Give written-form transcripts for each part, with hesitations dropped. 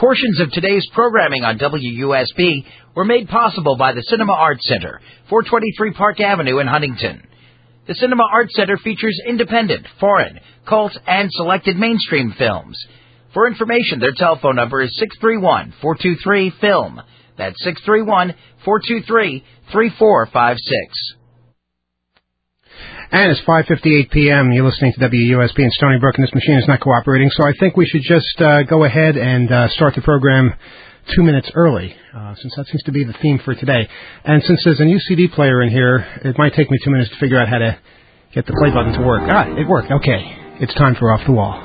Portions of today's programming on WUSB were made possible by the Cinema Arts Center, 423 Park Avenue in Huntington. The Cinema Arts Center features independent, foreign, cult, and selected mainstream films. For information, their telephone number is 631-423-FILM. That's 631-423-3456. And it's 5:58 p.m. You're listening to WUSB in Stony Brook, and this machine is not cooperating, so I think we should just go ahead and start the program 2 minutes early, since that seems to be the theme for today. And since there's a new CD player in here, it might take me 2 minutes to figure out how to get the play button to work. Ah, it worked. Okay. It's time for Off the Wall.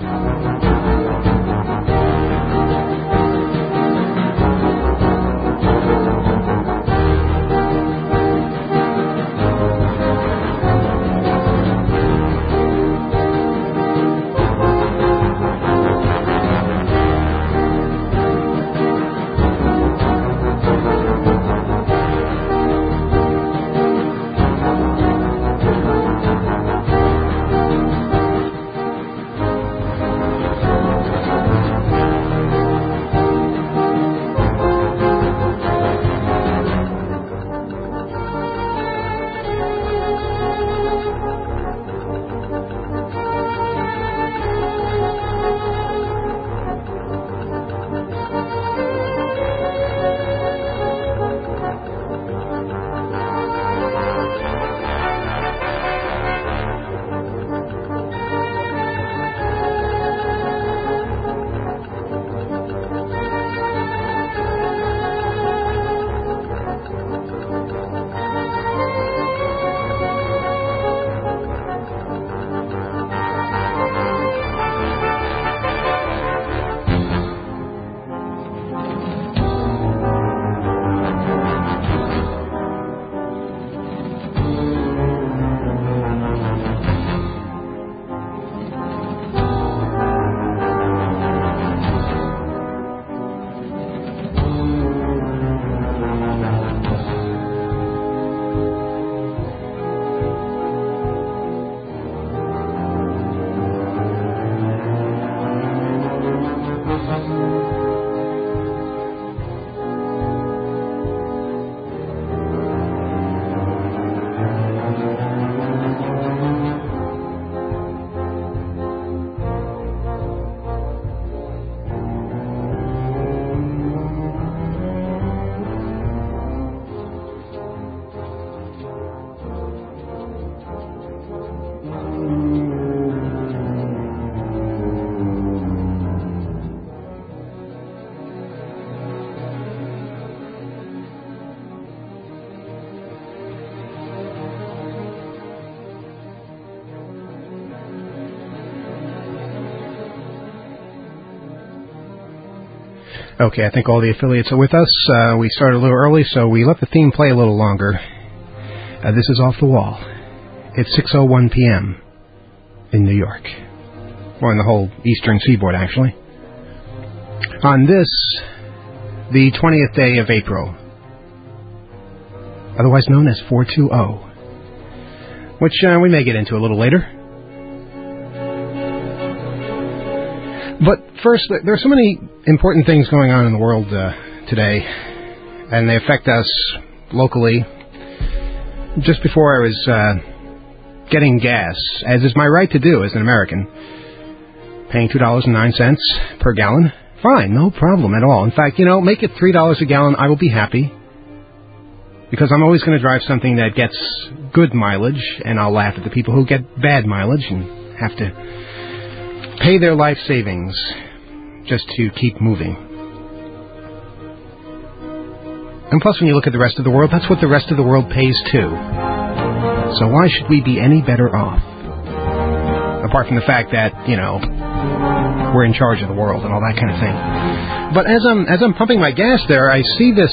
Okay, I think all the affiliates are with us. We started a little early, so we let the theme play a little longer. This is Off the Wall. It's 6:01 p.m. in New York. Or in the whole eastern seaboard, actually. On this, the 20th day of April, otherwise known as 420, which we may get into a little later. But first, there are so many important things going on in the world today, and they affect us locally. Just before I was getting gas, as is my right to do as an American, paying $2.09 per gallon, fine, no problem at all. In fact, make it $3 a gallon, I will be happy, because I'm always going to drive something that gets good mileage, and I'll laugh at the people who get bad mileage and have to pay their life savings just to keep moving. And plus, when you look at the rest of the world, that's what the rest of the world pays too. So why should we be any better off? Apart from the fact that, we're in charge of the world and all that kind of thing. But as I'm pumping my gas there, I see this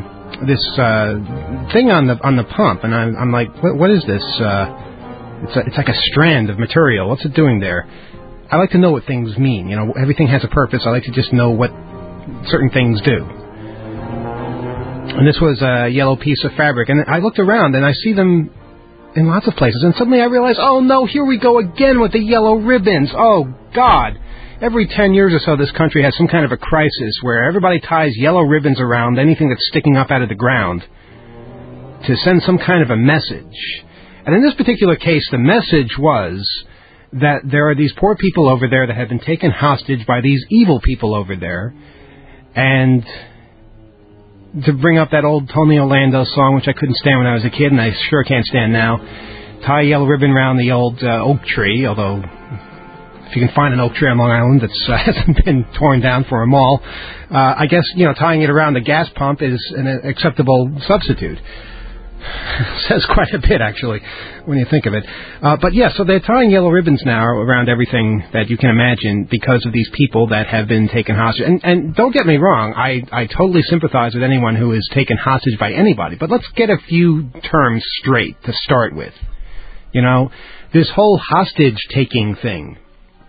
thing on the pump, and I'm like, what is this? It's like a strand of material. What's it doing there? I like to know what things mean. Everything has a purpose. I like to just know what certain things do. And this was a yellow piece of fabric. And I looked around, and I see them in lots of places. And suddenly I realized, oh, no, here we go again with the yellow ribbons. Oh, God. every 10 years or so, this country has some kind of a crisis where everybody ties yellow ribbons around anything that's sticking up out of the ground to send some kind of a message. And in this particular case, the message was that there are these poor people over there that have been taken hostage by these evil people over there. And to bring up that old Tony Orlando song, which I couldn't stand when I was a kid, and I sure can't stand now, tie a yellow ribbon around the old oak tree, although if you can find an oak tree on Long Island that hasn't been torn down for a mall, I guess, tying it around the gas pump is an acceptable substitute. Says quite a bit, actually, when you think of it. But yeah, so they're tying yellow ribbons now around everything that you can imagine because of these people that have been taken hostage. And don't get me wrong, I totally sympathize with anyone who is taken hostage by anybody. But let's get a few terms straight to start with. This whole hostage-taking thing.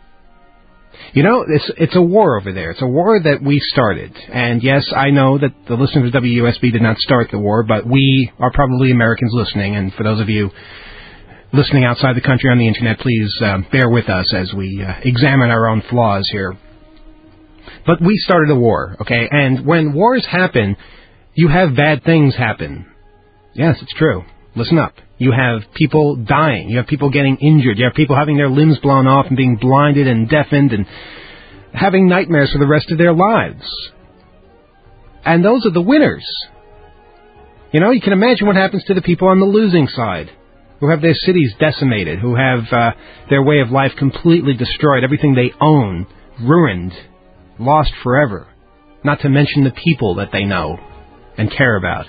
It's a war over there. It's a war that we started. And yes, I know that the listeners of WUSB did not start the war, but we are probably Americans listening. And for those of you listening outside the country on the Internet, please bear with us as we examine our own flaws here. But we started a war, okay? And when wars happen, you have bad things happen. Yes, it's true. Listen up. You have people dying. You have people getting injured. You have people having their limbs blown off and being blinded and deafened and having nightmares for the rest of their lives. And those are the winners. You can imagine what happens to the people on the losing side, who have their cities decimated, who have their way of life completely destroyed, everything they own ruined, lost forever, not to mention the people that they know and care about.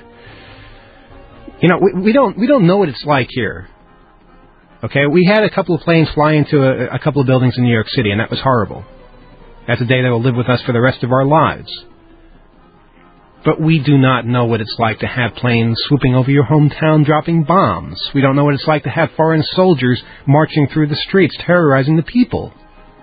We don't know what it's like here. Okay, we had a couple of planes fly into a couple of buildings in New York City, and that was horrible. That's a day that will live with us for the rest of our lives. But we do not know what it's like to have planes swooping over your hometown dropping bombs. We don't know what it's like to have foreign soldiers marching through the streets terrorizing the people.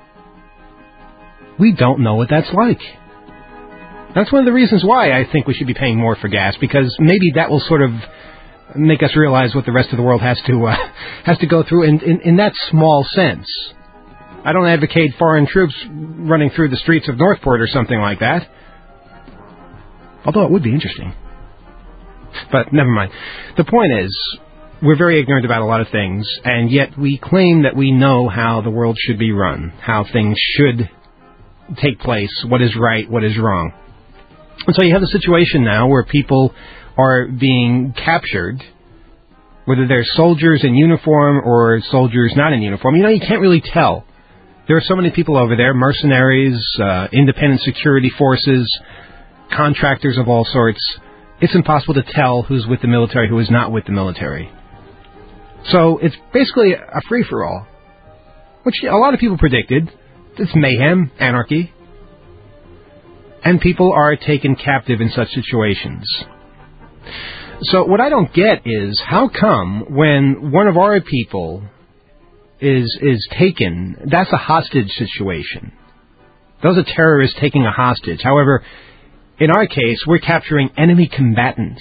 We don't know what that's like. That's one of the reasons why I think we should be paying more for gas, because maybe that will sort of make us realize what the rest of the world has to go through in that small sense. I don't advocate foreign troops running through the streets of Northport or something like that. Although it would be interesting. But never mind. The point is, we're very ignorant about a lot of things, and yet we claim that we know how the world should be run, how things should take place, what is right, what is wrong. And so you have a situation now where people are being captured, whether they're soldiers in uniform or soldiers not in uniform. You can't really tell. There are so many people over there, mercenaries, independent security forces, contractors of all sorts. It's impossible to tell who's with the military, who is not with the military. So it's basically a free-for-all, which a lot of people predicted. It's mayhem, anarchy. And people are taken captive in such situations. So what I don't get is, how come when one of our people is taken, that's a hostage situation? Those are terrorists taking a hostage. However, in our case, we're capturing enemy combatants.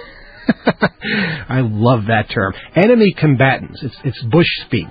I love that term. Enemy combatants. It's Bush speak.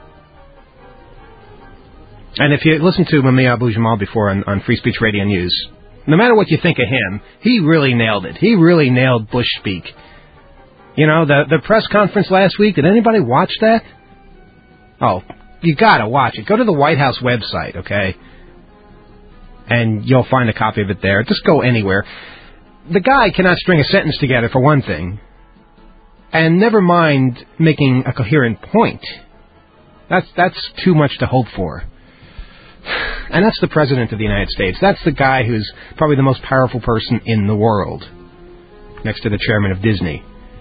And if you listen to Mumia Abu-Jamal before on Free Speech Radio News, no matter what you think of him, he really nailed it. He really nailed Bush speak. The press conference last week, did anybody watch that? Oh, you gotta watch it. Go to the White House website, okay? And you'll find a copy of it there. Just go anywhere. The guy cannot string a sentence together, for one thing. And never mind making a coherent point. That's too much to hope for. And that's the President of the United States. That's the guy who's probably the most powerful person in the world, next to the chairman of Disney.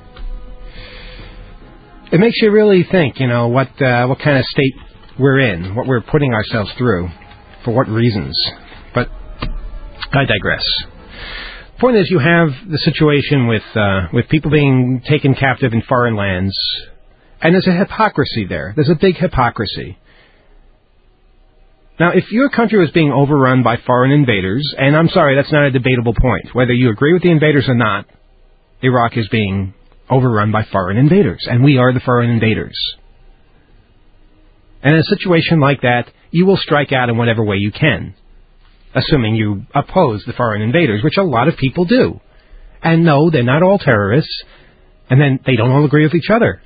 It makes you really think, what kind of state we're in, what we're putting ourselves through, for what reasons. But I digress. Point is, you have the situation with people being taken captive in foreign lands, and there's a hypocrisy there. There's a big hypocrisy. Now, if your country was being overrun by foreign invaders, and I'm sorry, that's not a debatable point. Whether you agree with the invaders or not, Iraq is being overrun by foreign invaders, and we are the foreign invaders. And in a situation like that, you will strike out in whatever way you can, assuming you oppose the foreign invaders, which a lot of people do. And no, they're not all terrorists, and then they don't all agree with each other.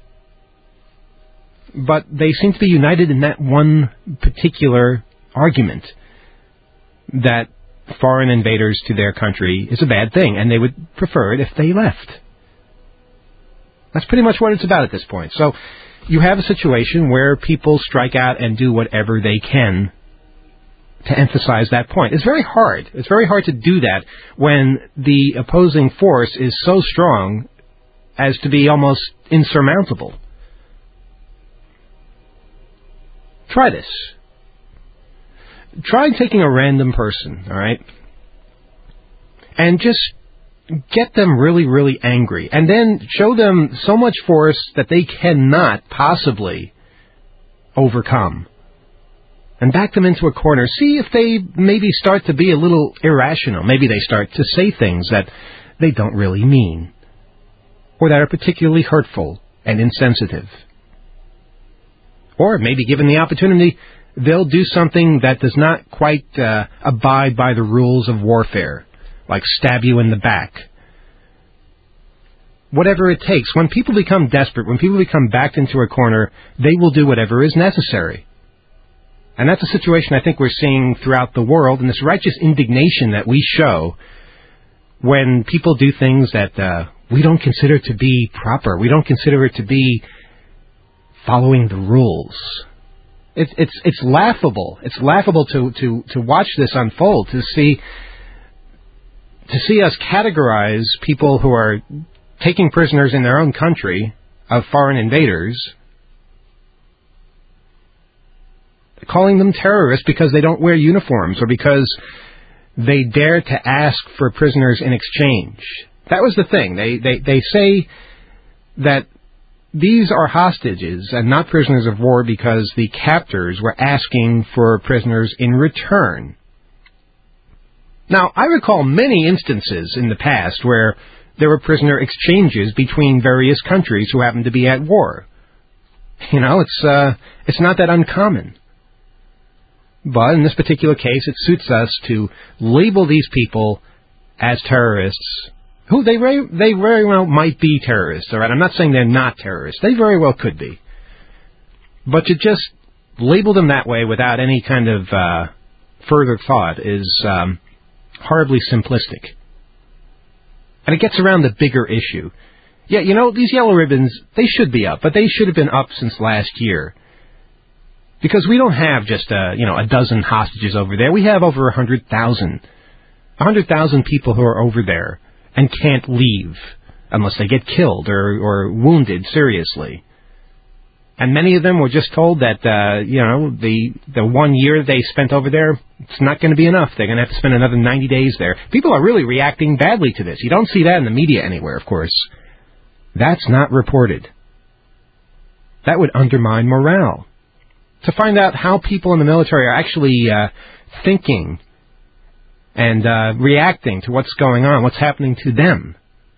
But they seem to be united in that one particular argument, that foreign invaders to their country is a bad thing, and they would prefer it if they left. That's pretty much what it's about at this point. So you have a situation where people strike out and do whatever they can to emphasize that point. It's very hard. It's very hard to do that when the opposing force is so strong as to be almost insurmountable. Try this. Try taking a random person, all right, and just get them really, really angry, and then show them so much force that they cannot possibly overcome, and back them into a corner. See if they maybe start to be a little irrational. Maybe they start to say things that they don't really mean, or that are particularly hurtful and insensitive. Or maybe given the opportunity, they'll do something that does not quite abide by the rules of warfare, like stab you in the back. Whatever it takes. When people become desperate, when people become backed into a corner, they will do whatever is necessary. And that's a situation I think we're seeing throughout the world, and this righteous indignation that we show when people do things that we don't consider to be proper. We don't consider it to be following the rules. It's laughable. It's laughable to watch this unfold, to see us categorize people who are taking prisoners in their own country of foreign invaders, calling them terrorists because they don't wear uniforms or because they dare to ask for prisoners in exchange. That was the thing. They say that these are hostages and not prisoners of war because the captors were asking for prisoners in return. Now, I recall many instances in the past where there were prisoner exchanges between various countries who happened to be at war. You know, it's not that uncommon. But in this particular case, it suits us to label these people as terrorists, who they very well might be terrorists, all right? I'm not saying they're not terrorists. They very well could be. But to just label them that way without any kind of further thought is horribly simplistic. And it gets around the bigger issue. Yeah, you know, these yellow ribbons, they should be up, but they should have been up since last year. Because we don't have just, a dozen hostages over there. We have over 100,000. 100,000 people who are over there and can't leave unless they get killed or wounded seriously. And many of them were just told that, the 1 year they spent over there, it's not going to be enough. They're going to have to spend another 90 days there. People are really reacting badly to this. You don't see that in the media anywhere, of course. That's not reported. That would undermine morale. To find out how people in the military are actually thinking and reacting to what's going on, what's happening to them.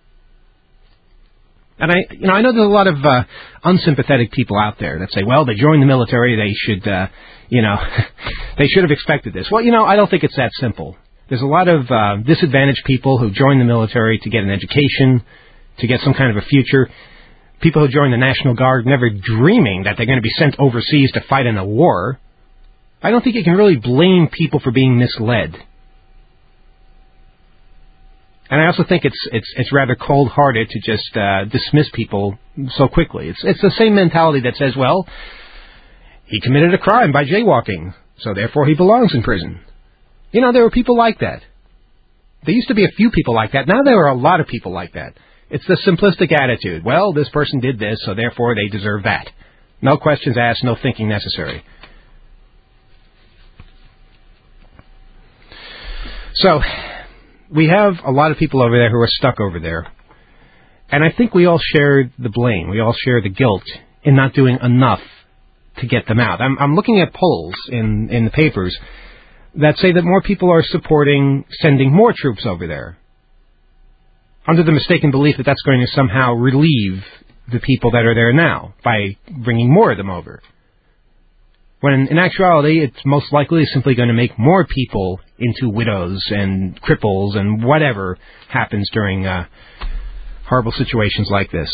And I know there's a lot of unsympathetic people out there that say, well, they joined the military, they should, they should have expected this. Well, I don't think it's that simple. There's a lot of disadvantaged people who join the military to get an education, to get some kind of a future. People who join the National Guard never dreaming that they're going to be sent overseas to fight in a war. I don't think you can really blame people for being misled. And I also think it's rather cold-hearted to just dismiss people so quickly. It's the same mentality that says, well, he committed a crime by jaywalking, so therefore he belongs in prison. There were people like that. There used to be a few people like that. Now there are a lot of people like that. It's the simplistic attitude. Well, this person did this, so therefore they deserve that. No questions asked, no thinking necessary. So, we have a lot of people over there who are stuck over there. And I think we all share the blame. We all share the guilt in not doing enough to get them out. I'm looking at polls in the papers that say that more people are supporting sending more troops over there, under the mistaken belief that that's going to somehow relieve the people that are there now by bringing more of them over. when in actuality it's most likely simply going to make more people into widows and cripples and whatever happens during horrible situations like this.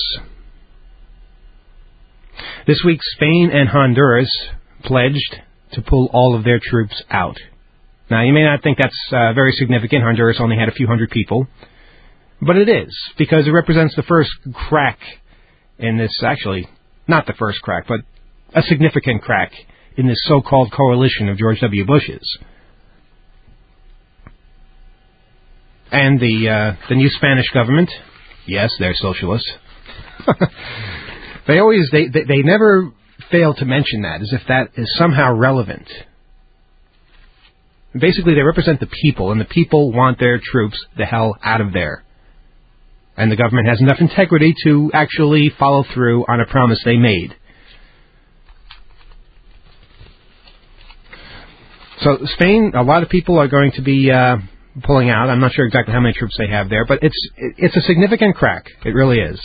This week, Spain and Honduras pledged to pull all of their troops out. Now, you may not think that's very significant. Honduras only had a few hundred people. But it is, because it represents the first crack in this, actually, not the first crack, but a significant crack in this so-called coalition of George W. Bush's. And the new Spanish government, yes, they're socialists. They never fail to mention that, as if that is somehow relevant. Basically, they represent the people, and the people want their troops the hell out of there. And the government has enough integrity to actually follow through on a promise they made. So Spain, a lot of people are going to be pulling out. I'm not sure exactly how many troops they have there, but it's a significant crack. It really is.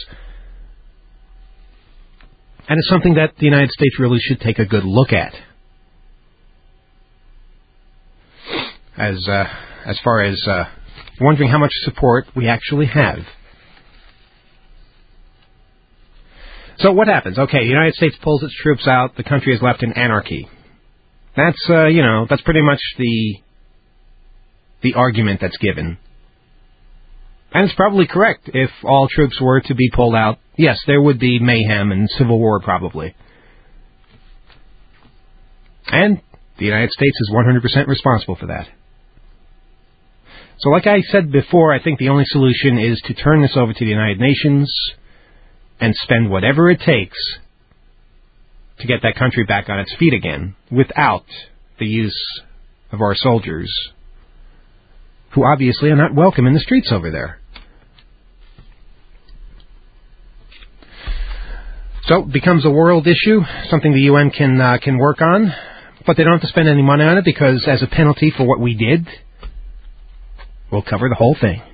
And it's something that the United States really should take a good look at. As far as wondering how much support we actually have. So what happens? Okay, the United States pulls its troops out. The country is left in anarchy. That's that's pretty much the argument that's given. And it's probably correct. If all troops were to be pulled out, yes, there would be mayhem and civil war probably. And the United States is 100% responsible for that. So like I said before, I think the only solution is to turn this over to the United Nations and spend whatever it takes to get that country back on its feet again without the use of our soldiers, who obviously are not welcome in the streets over there. So it becomes a world issue, something the UN can work on, but they don't have to spend any money on it because as a penalty for what we did, we'll cover the whole thing.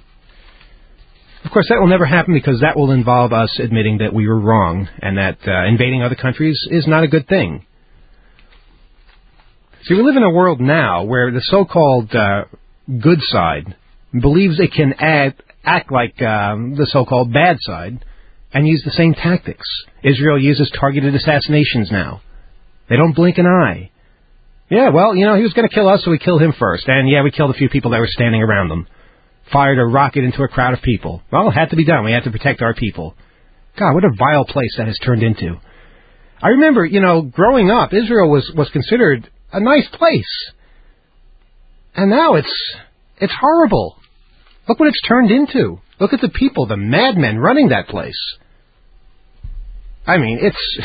Of course, that will never happen because that will involve us admitting that we were wrong and that invading other countries is not a good thing. See, we live in a world now where the so-called good side believes it can act like the so-called bad side and use the same tactics. Israel uses targeted assassinations now. They don't blink an eye. Yeah, well, he was going to kill us, so we killed him first. And, yeah, we killed a few people that were standing around them. Fired a rocket into a crowd of people. Well, it had to be done. We had to protect our people. God, what a vile place that has turned into. I remember, growing up, Israel was considered a nice place. And now it's horrible. Look what it's turned into. Look at the people, the madmen running that place. I mean, it's...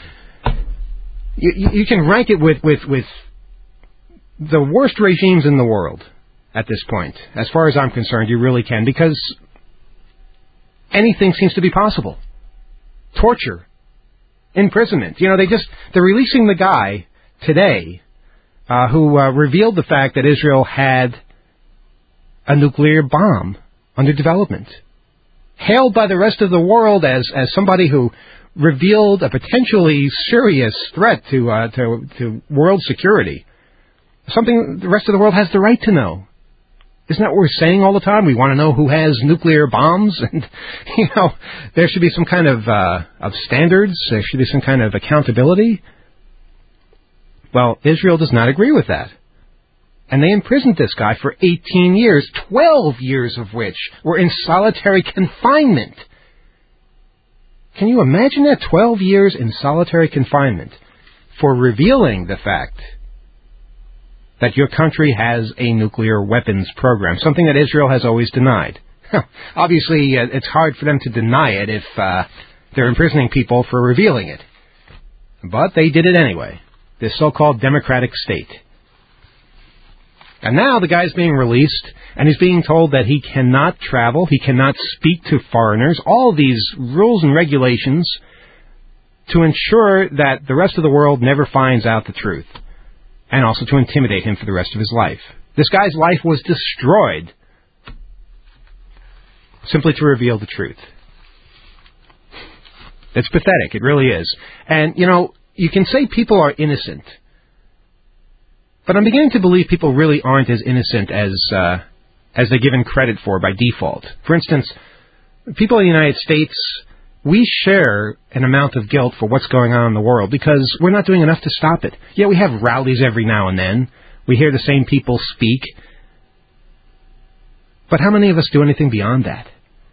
You can rank it with the worst regimes in the world at this point. As far as I'm concerned, you really can, because anything seems to be possible. Torture, imprisonment. They're releasing the guy today who revealed the fact that Israel had a nuclear bomb under development. Hailed by the rest of the world as somebody who revealed a potentially serious threat to world security. Something the rest of the world has the right to know. Isn't that what we're saying all the time? We want to know who has nuclear bombs, and there should be some kind of standards. There should be some kind of accountability. Well, Israel does not agree with that, and they imprisoned this guy for 18 years, 12 years of which were in solitary confinement. Can you imagine that? 12 years in solitary confinement for revealing the fact that your country has a nuclear weapons program, something that Israel has always denied. Obviously, it's hard for them to deny it if they're imprisoning people for revealing it. But they did it anyway, this so-called democratic state. And now the guy's being released, and he's being told that he cannot travel, he cannot speak to foreigners, all these rules and regulations to ensure that the rest of the world never finds out the truth, and also to intimidate him for the rest of his life. This guy's life was destroyed simply to reveal the truth. It's pathetic, it really is. And, you can say people are innocent, but I'm beginning to believe people really aren't as innocent as they're given credit for by default. For instance, people in the United States, we share an amount of guilt for what's going on in the world because we're not doing enough to stop it. Yeah, we have rallies every now and then. We hear the same people speak. But how many of us do anything beyond that?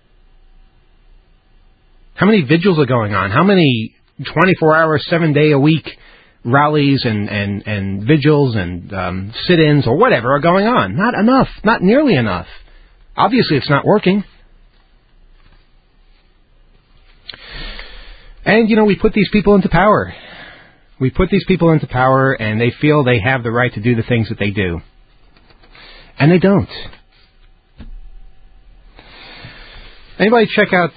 How many vigils are going on? How many 24-hour, 7-day-a-week rallies and vigils and sit-ins or whatever are going on? Not enough. Not nearly enough. Obviously, it's not working. And, we put these people into power. We put these people into power, and they feel they have the right to do the things that they do. And they don't. Anybody check out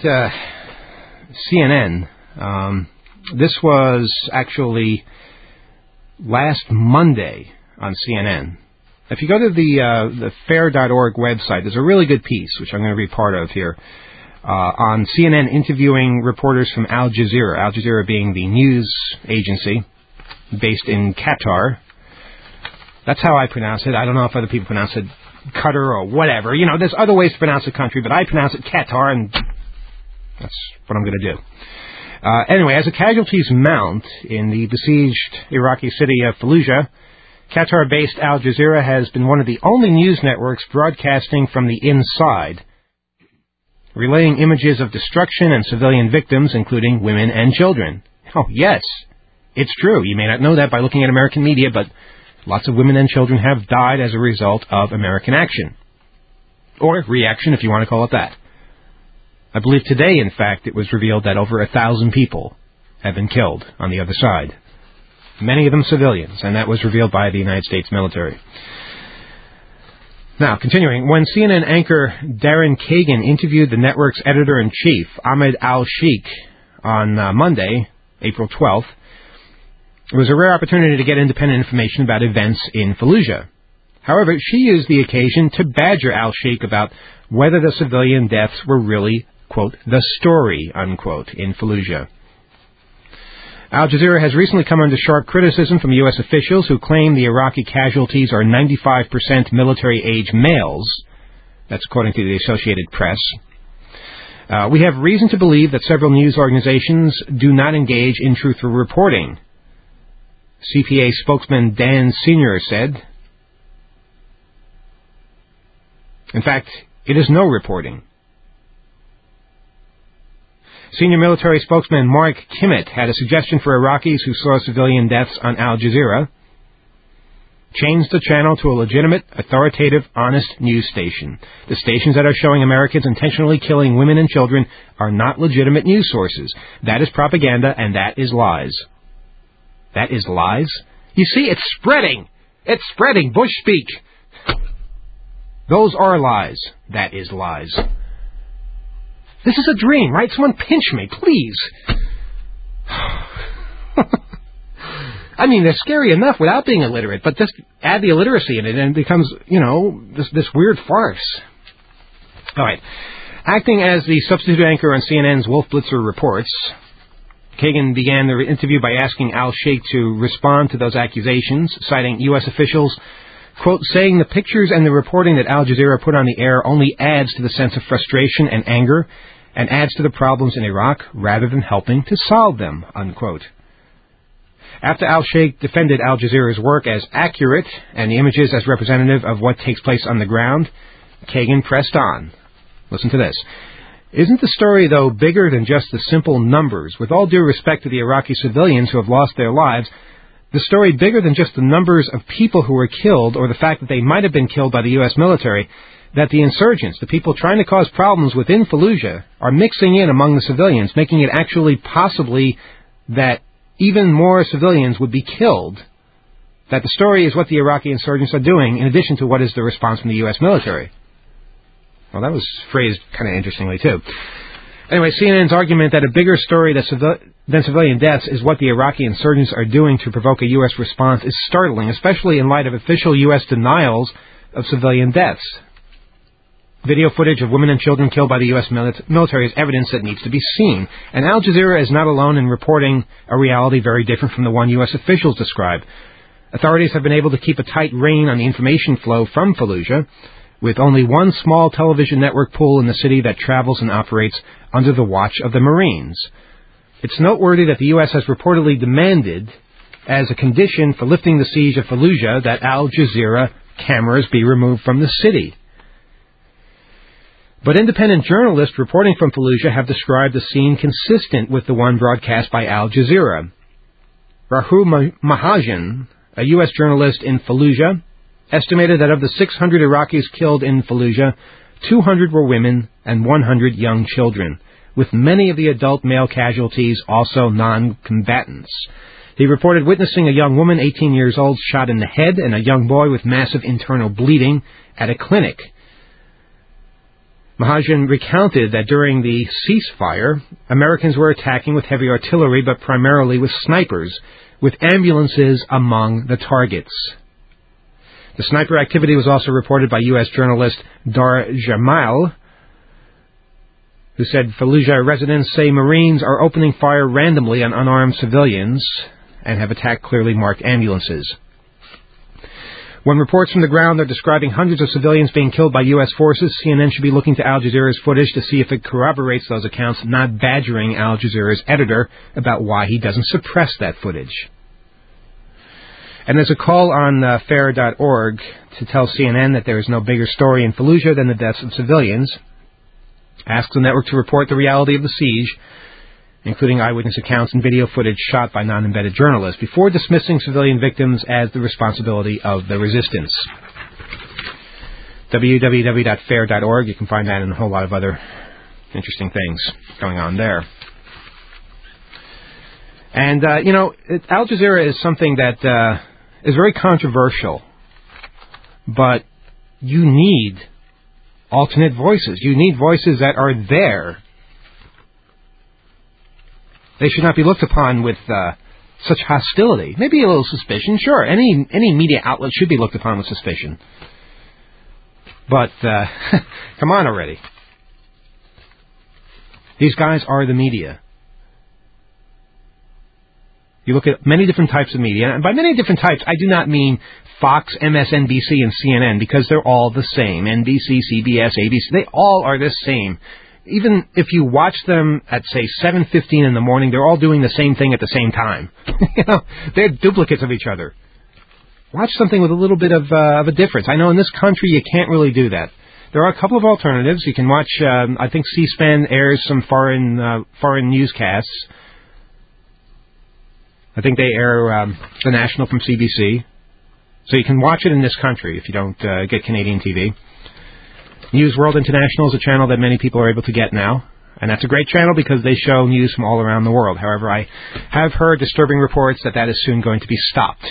CNN? This was actually last Monday on CNN. If you go to the fair.org website, there's a really good piece, which I'm going to be part of here, on CNN interviewing reporters from Al Jazeera. Al Jazeera being the news agency based in Qatar. That's how I pronounce it. I don't know if other people pronounce it Qatar or whatever. There's other ways to pronounce the country, but I pronounce it Qatar, and that's what I'm going to do. Anyway, as the casualties mount in the besieged Iraqi city of Fallujah, Qatar-based Al Jazeera has been one of the only news networks broadcasting from the inside, relaying images of destruction and civilian victims, including women and children. Oh, yes, it's true. You may not know that by looking at American media, but lots of women and children have died as a result of American action. Or reaction, if you want to call it that. I believe today, in fact, it was revealed that over 1,000 people have been killed on the other side. Many of them civilians, and that was revealed by the United States military. Now, continuing, when CNN anchor Darren Kagan interviewed the network's editor-in-chief, Ahmed Al-Sheikh, on Monday, April 12th, it was a rare opportunity to get independent information about events in Fallujah. However, she used the occasion to badger Al-Sheikh about whether the civilian deaths were really, quote, the story, unquote, in Fallujah. Al Jazeera has recently come under sharp criticism from U.S. officials who claim the Iraqi casualties are 95% military-age males. That's according to the Associated Press. We have reason to believe that several news organizations do not engage in truthful reporting. CPA spokesman Dan Senior said, in fact, it is no reporting. Senior military spokesman Mark Kimmett had a suggestion for Iraqis who saw civilian deaths on Al Jazeera. Change the channel to a legitimate, authoritative, honest news station. The stations that are showing Americans intentionally killing women and children are not legitimate news sources. That is propaganda, and that is lies. That is lies? You see, it's spreading. It's spreading. Bush speak. Those are lies. That is lies. This is a dream, right? Someone pinch me, please. I mean, they're scary enough without being illiterate, but just add the illiteracy in it and it becomes, this weird farce. All right. Acting as the substitute anchor on CNN's Wolf Blitzer reports, Kagan began the interview by asking Al-Sheikh to respond to those accusations, citing U.S. officials, quote, saying the pictures and the reporting that Al Jazeera put on the air only adds to the sense of frustration and anger and adds to the problems in Iraq rather than helping to solve them, unquote. After Al-Sheikh defended Al Jazeera's work as accurate and the images as representative of what takes place on the ground, Kagan pressed on. Listen to this. Isn't the story, though, bigger than just the simple numbers? With all due respect to the Iraqi civilians who have lost their lives, the story bigger than just the numbers of people who were killed or the fact that they might have been killed by the U.S. military, that the insurgents, the people trying to cause problems within Fallujah, are mixing in among the civilians, making it actually possibly that even more civilians would be killed, that the story is what the Iraqi insurgents are doing in addition to what is the response from the U.S. military. Well, that was phrased kind of interestingly, too. Anyway, CNN's argument that a bigger story than civilian deaths is what the Iraqi insurgents are doing to provoke a U.S. response is startling, especially in light of official U.S. denials of civilian deaths. Video footage of women and children killed by the U.S. military is evidence that needs to be seen. And Al Jazeera is not alone in reporting a reality very different from the one U.S. officials describe. Authorities have been able to keep a tight rein on the information flow from Fallujah, with only one small television network pool in the city that travels and operates under the watch of the Marines. It's noteworthy that the U.S. has reportedly demanded, as a condition for lifting the siege of Fallujah, that Al Jazeera cameras be removed from the city. But independent journalists reporting from Fallujah have described the scene consistent with the one broadcast by Al Jazeera. Rahul Mahajan, a U.S. journalist in Fallujah, estimated that of the 600 Iraqis killed in Fallujah, 200 were women and 100 young children, with many of the adult male casualties also non-combatants. He reported witnessing a young woman, 18 years old, shot in the head and a young boy with massive internal bleeding at a clinic. Mahajan recounted that during the ceasefire, Americans were attacking with heavy artillery, but primarily with snipers, with ambulances among the targets. The sniper activity was also reported by U.S. journalist Dar Jamal, who said Fallujah residents say Marines are opening fire randomly on unarmed civilians and have attacked clearly marked ambulances. When reports from the ground are describing hundreds of civilians being killed by U.S. forces, CNN should be looking to Al Jazeera's footage to see if it corroborates those accounts, not badgering Al Jazeera's editor about why he doesn't suppress that footage. And there's a call on FAIR.org to tell CNN that there is no bigger story in Fallujah than the deaths of civilians. Asks the network to report the reality of the siege, including eyewitness accounts and video footage shot by non-embedded journalists, before dismissing civilian victims as the responsibility of the resistance. www.fair.org, you can find that and a whole lot of other interesting things going on there. And, Al Jazeera is something that is very controversial, but you need alternate voices. You need voices that are there. They should not be looked upon with such hostility. Maybe a little suspicion, sure. Any media outlet should be looked upon with suspicion. But, come on already. These guys are the media. You look at many different types of media, and by many different types, I do not mean Fox, MSNBC, and CNN, because they're all the same. NBC, CBS, ABC, they all are the same. Even if you watch them at, say, 7:15 in the morning, they're all doing the same thing at the same time. They're duplicates of each other. Watch something with a little bit of a difference. I know in this country you can't really do that. There are a couple of alternatives. You can watch, I think C-SPAN airs some foreign newscasts. I think they air The National from CBC. So you can watch it in this country if you don't get Canadian TV. News World International is a channel that many people are able to get now. And that's a great channel because they show news from all around the world. However, I have heard disturbing reports that is soon going to be stopped.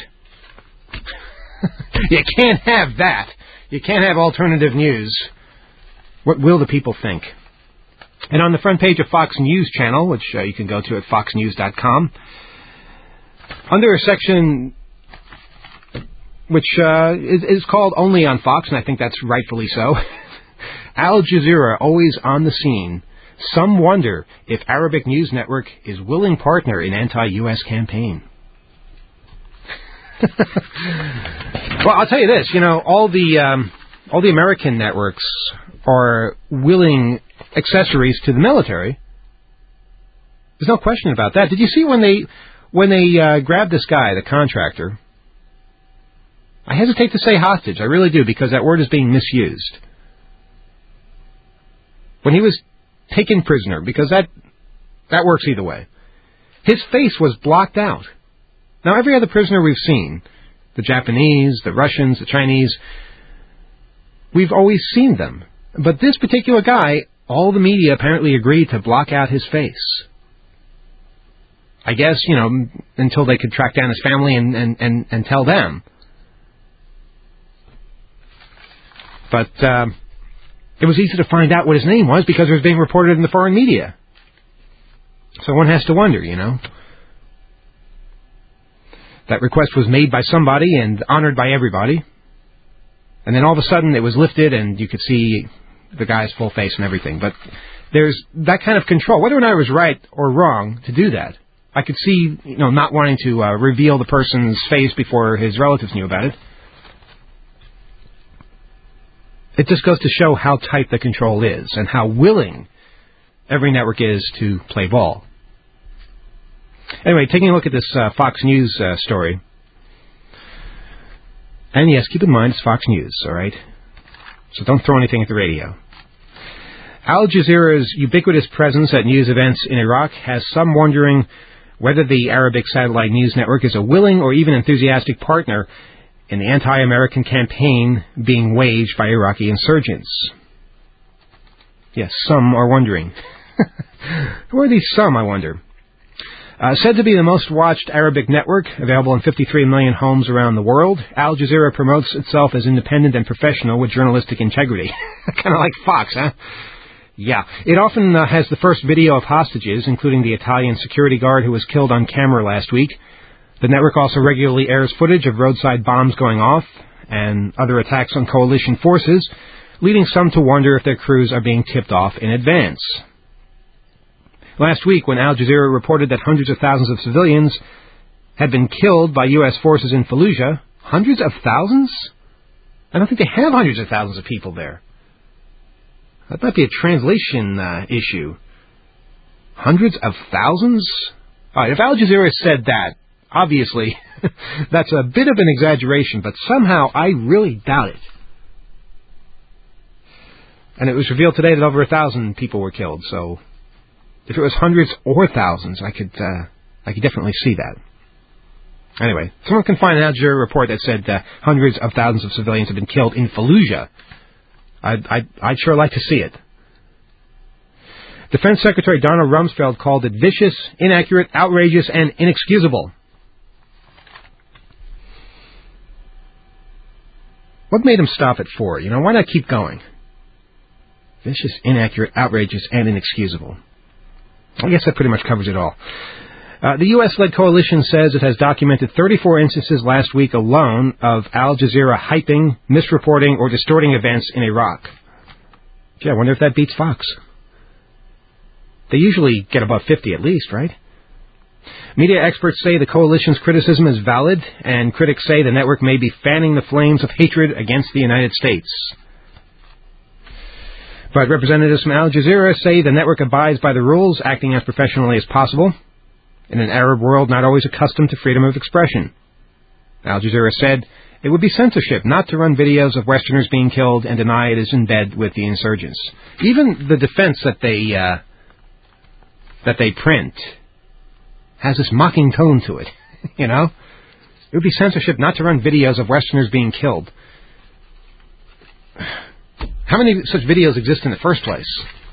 You can't have that. You can't have alternative news. What will the people think? And on the front page of Fox News channel, which you can go to at foxnews.com, under a section which is called Only on Fox, and I think that's rightfully so, Al Jazeera always on the scene. Some wonder if Arabic News Network is willing partner in anti-U.S. campaign. Well, I'll tell you this, all the American networks are willing accessories to the military. There's no question about that. Did you see when they grabbed this guy, the contractor? I hesitate to say hostage, I really do, because that word is being misused. When he was taken prisoner, because that works either way, his face was blocked out. Now, every other prisoner we've seen, the Japanese, the Russians, the Chinese, we've always seen them. But this particular guy, all the media apparently agreed to block out his face. I guess, until they could track down his family and tell them. But it was easy to find out what his name was because it was being reported in the foreign media. So one has to wonder, That request was made by somebody and honored by everybody. And then all of a sudden it was lifted and you could see the guy's full face and everything. But there's that kind of control. Whether or not I was right or wrong to do that, I could see, not wanting to reveal the person's face before his relatives knew about it. It just goes to show how tight the control is and how willing every network is to play ball. Anyway, taking a look at this Fox News story. And yes, keep in mind it's Fox News, all right? So don't throw anything at the radio. Al Jazeera's ubiquitous presence at news events in Iraq has some wondering whether the Arabic satellite news network is a willing or even enthusiastic partner in the anti-American campaign being waged by Iraqi insurgents. Yes, some are wondering. Who are these some, I wonder? Said to be the most watched Arabic network, available in 53 million homes around the world, Al Jazeera promotes itself as independent and professional with journalistic integrity. Kind of like Fox, huh? Yeah. It often has the first video of hostages, including the Italian security guard who was killed on camera last week. The network also regularly airs footage of roadside bombs going off and other attacks on coalition forces, leading some to wonder if their crews are being tipped off in advance. Last week, when Al Jazeera reported that hundreds of thousands of civilians had been killed by U.S. forces in Fallujah, hundreds of thousands? I don't think they have hundreds of thousands of people there. That might be a translation issue. Hundreds of thousands? All right, if Al Jazeera said that, obviously, that's a bit of an exaggeration, but somehow I really doubt it. And it was revealed today that over 1,000 people were killed, so if it was hundreds or thousands, I could definitely see that. Anyway, someone can find an Al Jazeera report that said hundreds of thousands of civilians have been killed in Fallujah. I'd sure like to see it. Defense Secretary Donald Rumsfeld called it vicious, inaccurate, outrageous, and inexcusable. What made him stop at 4? Why not keep going? Vicious, inaccurate, outrageous, and inexcusable. I guess that pretty much covers it all. The U.S.-led coalition says it has documented 34 instances last week alone of Al Jazeera hyping, misreporting, or distorting events in Iraq. Gee, I wonder if that beats Fox. They usually get above 50 at least, right? Media experts say the coalition's criticism is valid, and critics say the network may be fanning the flames of hatred against the United States. But representatives from Al Jazeera say the network abides by the rules, acting as professionally as possible, in an Arab world not always accustomed to freedom of expression. Al Jazeera said it would be censorship not to run videos of Westerners being killed and deny it is in bed with the insurgents. Even the defense that they print has this mocking tone to it, It would be censorship not to run videos of Westerners being killed. How many such videos exist in the first place?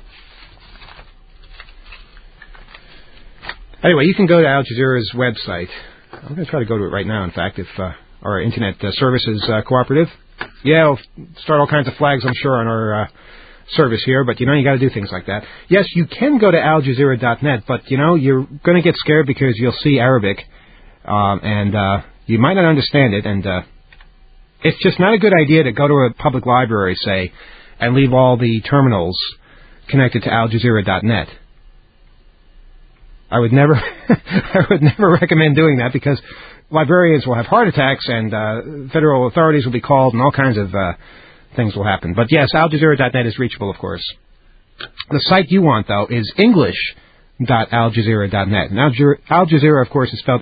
Anyway, you can go to Al Jazeera's website. I'm going to try to go to it right now, in fact, if our internet service is cooperative. Yeah, we'll start all kinds of flags, I'm sure, on our service here, but, you got to do things like that. Yes, you can go to aljazeera.net, but, you're going to get scared because you'll see Arabic, and you might not understand it, and it's just not a good idea to go to a public library, say, and leave all the terminals connected to aljazeera.net. I would never recommend doing that because librarians will have heart attacks and federal authorities will be called and all kinds of things will happen. But yes, aljazeera.net is reachable, of course. The site you want, though, is english.aljazeera.net. And Al Jazeera, of course, is spelled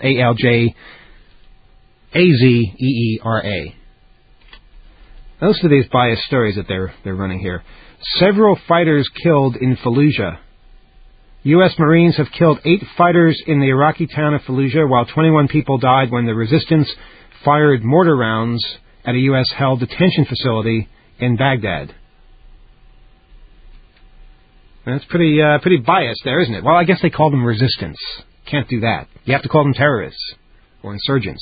A-L-J-A-Z-E-E-R-A. Those are these biased stories that they're running here. Several fighters killed in Fallujah. U.S. Marines have killed 8 fighters in the Iraqi town of Fallujah, while 21 people died when the resistance fired mortar rounds at a U.S.-held detention facility in Baghdad. That's pretty biased there, isn't it? Well, I guess they call them resistance. Can't do that. You have to call them terrorists or insurgents.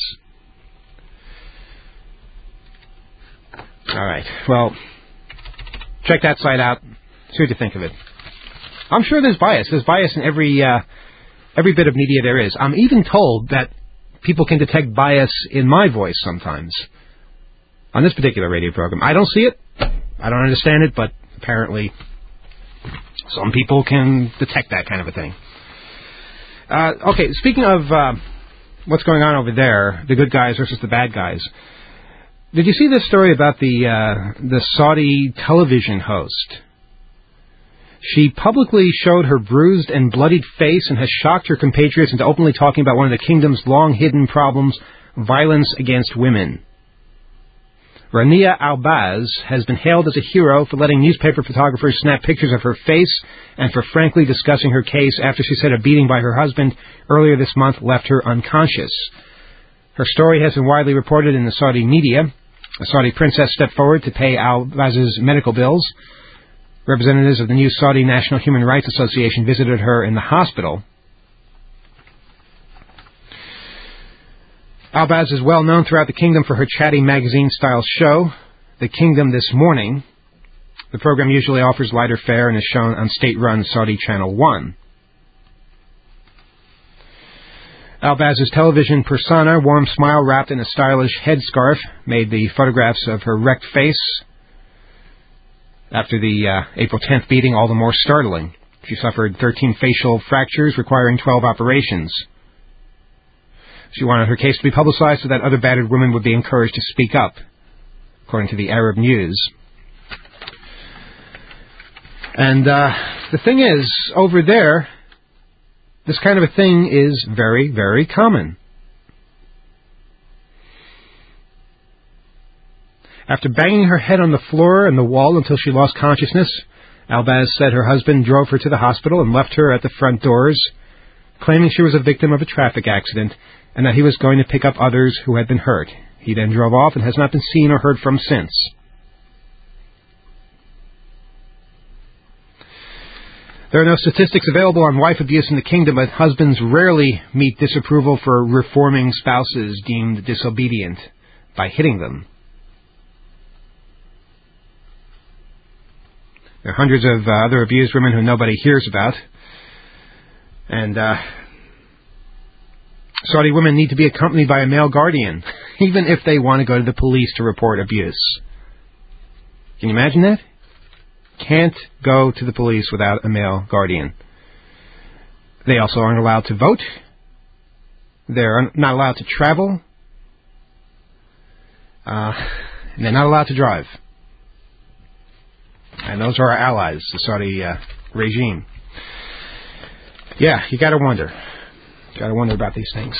All right. Well, check that site out. See what you think of it. I'm sure there's bias. There's bias in every bit of media there is. I'm even told that people can detect bias in my voice sometimes on this particular radio program. I don't see it. I don't understand it, but apparently some people can detect that kind of a thing. Okay, speaking of what's going on over there, the good guys versus the bad guys, did you see this story about the Saudi television host? She publicly showed her bruised and bloodied face and has shocked her compatriots into openly talking about one of the kingdom's long-hidden problems, violence against women. Rania Albaz has been hailed as a hero for letting newspaper photographers snap pictures of her face and for frankly discussing her case after she said a beating by her husband earlier this month left her unconscious. Her story has been widely reported in the Saudi media. A Saudi princess stepped forward to pay Albaz's medical bills. Representatives of the new Saudi National Human Rights Association visited her in the hospital. Albaz is well known throughout the kingdom for her chatty magazine-style show, The Kingdom This Morning. The program usually offers lighter fare and is shown on state-run Saudi Channel 1. Albaz's television persona, warm smile wrapped in a stylish headscarf, made the photographs of her wrecked face after the April 10th beating all the more startling. She suffered 13 facial fractures requiring 12 operations. She wanted her case to be publicized so that other battered women would be encouraged to speak up, according to the Arab News. And the thing is, over there, this kind of a thing is very, very common. After banging her head on the floor and the wall until she lost consciousness, Albaz said her husband drove her to the hospital and left her at the front doors, claiming she was a victim of a traffic accident and that he was going to pick up others who had been hurt. He then drove off and has not been seen or heard from since. There are no statistics available on wife abuse in the kingdom, but husbands rarely meet disapproval for reforming spouses deemed disobedient by hitting them. There are hundreds of other abused women who nobody hears about. And Saudi women need to be accompanied by a male guardian, even if they want to go to the police to report abuse. Can you imagine that? Can't go to the police without a male guardian. They also aren't allowed to vote. They're not allowed to travel. And they're not allowed to drive. And those are our allies, the Saudi regime. Yeah, you gotta wonder. Gotta wonder about these things.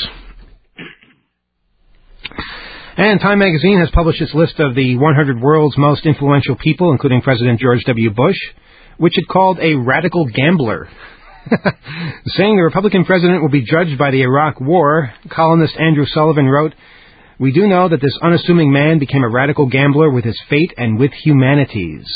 And Time magazine has published its list of the 100 world's most influential people, including President George W. Bush, which it called a radical gambler. Saying the Republican president will be judged by the Iraq War, columnist Andrew Sullivan wrote, "We do know that this unassuming man became a radical gambler with his fate and with humanity's."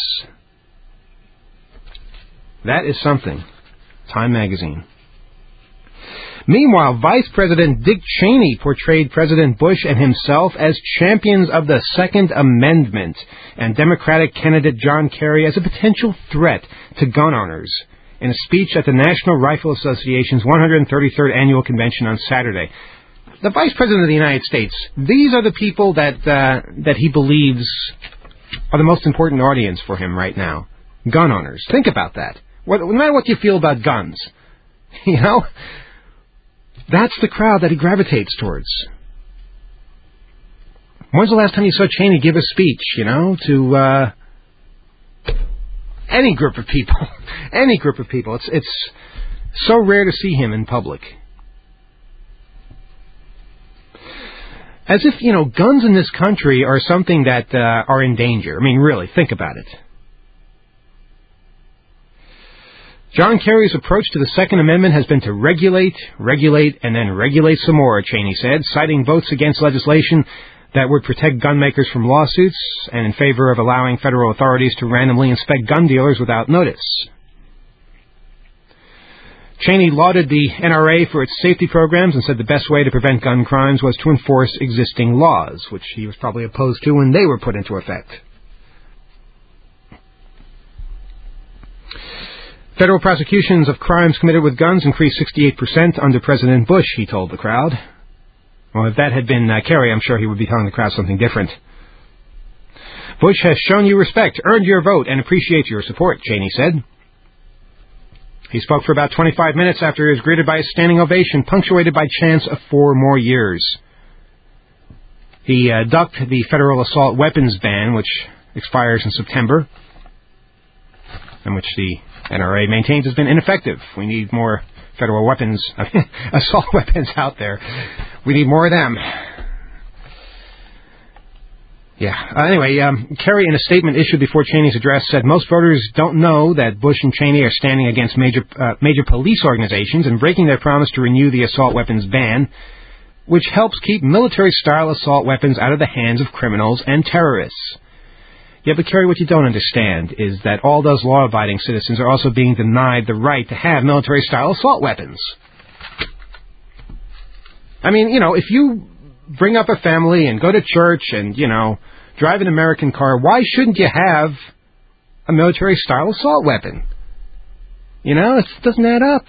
That is something. Time magazine. Meanwhile, Vice President Dick Cheney portrayed President Bush and himself as champions of the Second Amendment and Democratic candidate John Kerry as a potential threat to gun owners in a speech at the National Rifle Association's 133rd Annual Convention on Saturday. The Vice President of the United States, these are the people that he believes are the most important audience for him right now. Gun owners. Think about that. No matter what you feel about guns, you know, that's the crowd that he gravitates towards. When's the last time you saw Cheney give a speech, you know, to any group of people? Any group of people. It's so rare to see him in public. As if, you know, guns in this country are something that are in danger. I mean, really, think about it. John Kerry's approach to the Second Amendment has been to regulate, and then regulate some more, Cheney said, citing votes against legislation that would protect gun makers from lawsuits and in favor of allowing federal authorities to randomly inspect gun dealers without notice. Cheney lauded the NRA for its safety programs and said the best way to prevent gun crimes was to enforce existing laws, which he was probably opposed to when they were put into effect. Federal prosecutions of crimes committed with guns increased 68% under President Bush, he told the crowd. Well, if that had been Kerry, I'm sure he would be telling the crowd something different. Bush has shown you respect, earned your vote, and appreciates your support, Cheney said. He spoke for about 25 minutes after he was greeted by a standing ovation, punctuated by chants of 4 more years. He ducked the federal assault weapons ban, which expires in September, and which the NRA maintains has been ineffective. We need more federal weapons, assault weapons out there. We need more of them. Anyway, Kerry, in a statement issued before Cheney's address, said most voters don't know that Bush and Cheney are standing against major police organizations and breaking their promise to renew the assault weapons ban, which helps keep military-style assault weapons out of the hands of criminals and terrorists. Yeah, but Kerry, what you don't understand is that all those law-abiding citizens are also being denied the right to have military-style assault weapons. I mean, if you bring up a family and go to church and, drive an American car, why shouldn't you have a military-style assault weapon? It doesn't add up.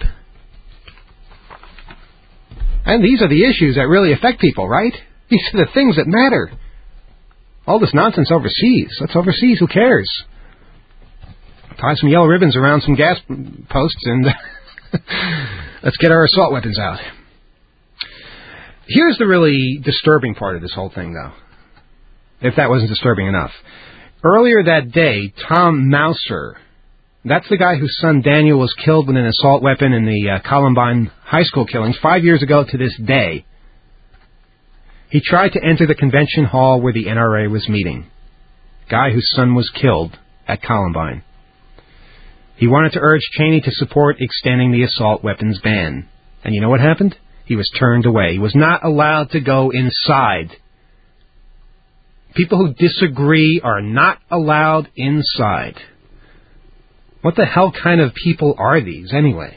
And these are the issues that really affect people, right? These are the things that matter. All this nonsense overseas. That's overseas. Who cares? Tie some yellow ribbons around some gas posts and let's get our assault weapons out. Here's the really disturbing part of this whole thing, though, if that wasn't disturbing enough. Earlier that day, Tom Mouser, that's the guy whose son Daniel was killed with an assault weapon in the Columbine high school killings 5 years ago to this day. He tried to enter the convention hall where the NRA was meeting. Guy whose son was killed at Columbine. He wanted to urge Cheney to support extending the assault weapons ban. And you know what happened? He was turned away. He was not allowed to go inside. People who disagree are not allowed inside. What the hell kind of people are these, anyway?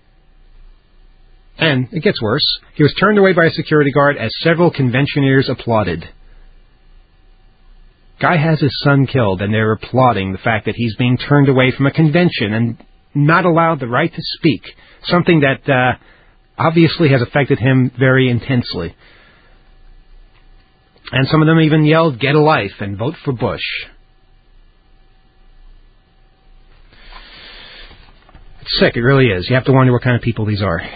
And it gets worse. He was turned away by a security guard as several conventioneers applauded. Guy has his son killed, and they're applauding the fact that he's being turned away from a convention and not allowed the right to speak, something that obviously has affected him very intensely. And some of them even yelled, "Get a life," and "Vote for Bush." It's sick, it really is. You have to wonder what kind of people these are.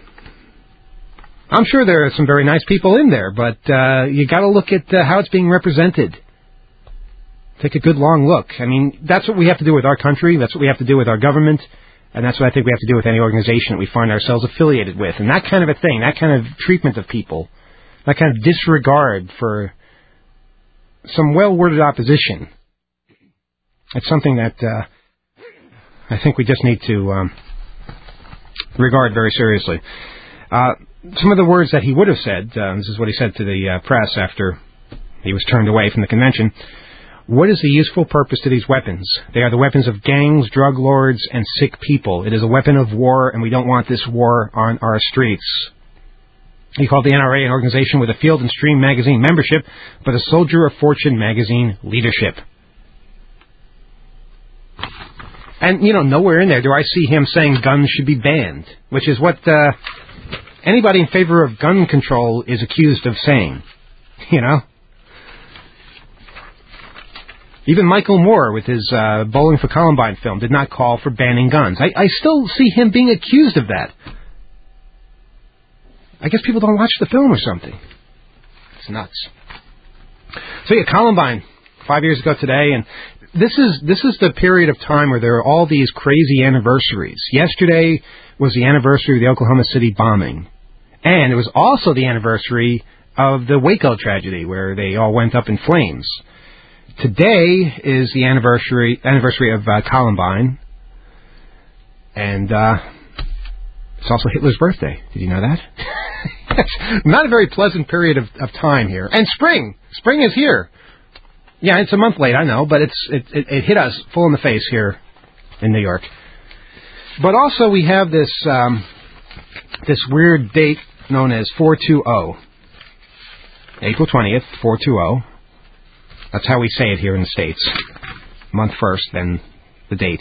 I'm sure there are some very nice people in there, but you got to look at how it's being represented. Take a good long look. I mean, that's what we have to do with our country. That's what we have to do with our government. And that's what I think we have to do with any organization that we find ourselves affiliated with. And that kind of a thing, that kind of treatment of people, that kind of disregard for some well-worded opposition, it's something that I think we just need to regard very seriously. Some of the words that he would have said, this is what he said to the press after he was turned away from the convention. What is the useful purpose to these weapons? They are the weapons of gangs, drug lords, and sick people. It is a weapon of war, and we don't want this war on our streets. He called the NRA an organization with a Field and Stream magazine membership, but a Soldier of Fortune magazine leadership. And, nowhere in there do I see him saying guns should be banned, which is what anybody in favor of gun control is accused of saying, Even Michael Moore, with his Bowling for Columbine film, did not call for banning guns. I still see him being accused of that. I guess people don't watch the film or something. It's nuts. So Columbine, 5 years ago today, and this is the period of time where there are all these crazy anniversaries. Yesterday was the anniversary of the Oklahoma City bombing. And it was also the anniversary of the Waco tragedy, where they all went up in flames. Today is the anniversary of Columbine, and it's also Hitler's birthday. Did you know that? It's not a very pleasant period of time here. And spring is here. Yeah, it's a month late, I know, but it hit us full in the face here in New York. But also we have this weird date known as 420, April 20th, 420. That's how we say it here in the States. Month first, then the date.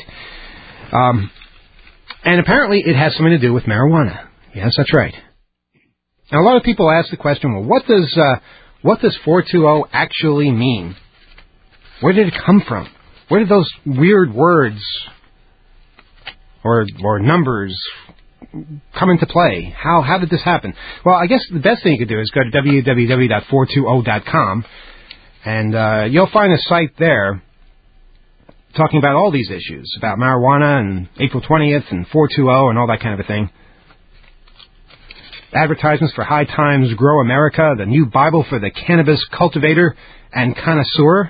And apparently it has something to do with marijuana. Yes, that's right. And a lot of people ask the question, well, what does 420 actually mean? Where did it come from? Where did those weird words or numbers come into play? How did this happen? Well, I guess the best thing you could do is go to www.420.com, and you'll find a site there talking about all these issues, about marijuana and April 20th and 420 and all that kind of a thing. Advertisements for High Times Grow America, the new Bible for the cannabis cultivator and connoisseur.